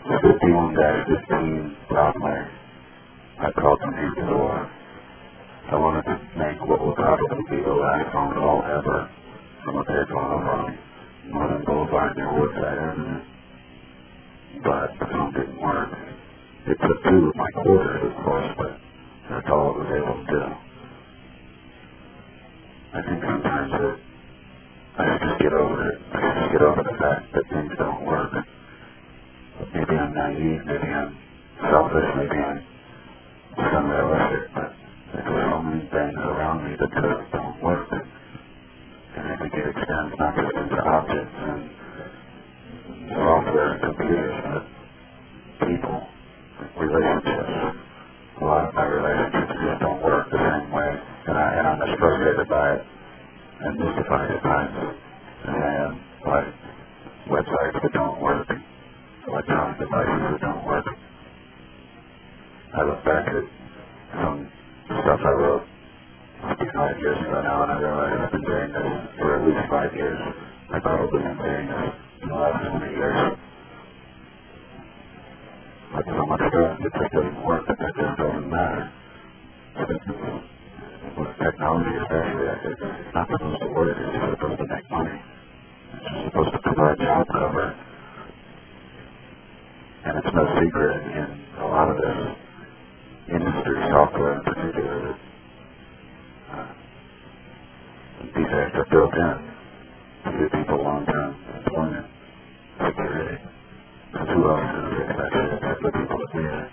51-15 Broadway. I called from here before. I wanted to make what will probably be the last phone call ever from a payphone over Northern Boulevard near Woodside Avenue. But the phone didn't work. It took 2 of my quarters, of course, but that's all it was able to do. I think sometimes I should just get over it. I should just get over the fact that things don't work. Maybe I'm naive, maybe I'm selfish, maybe I'm just unrealistic, but there's so many things around me that just don't work. And I think it extends not just into objects and software and computers, but people, relationships. A lot of my relationships just don't work the same way, and I'm as frustrated by it and mystified at times as I am by websites that don't work, electronic devices that don't work. I look back at some stuff I wrote 55 years ago now, and I realize I've been doing this for at least 5 years. I've probably been doing this in the last 20 years. But so much stuff that just doesn't work, that just doesn't matter. With technology especially, it's not supposed to work, it's just supposed to make money. It's just supposed to provide job cover. And it's no secret in a lot of this industry, software in particular, that defects are built in to give people long-term employment security. Because who else is going to fix that shit except the people that need it?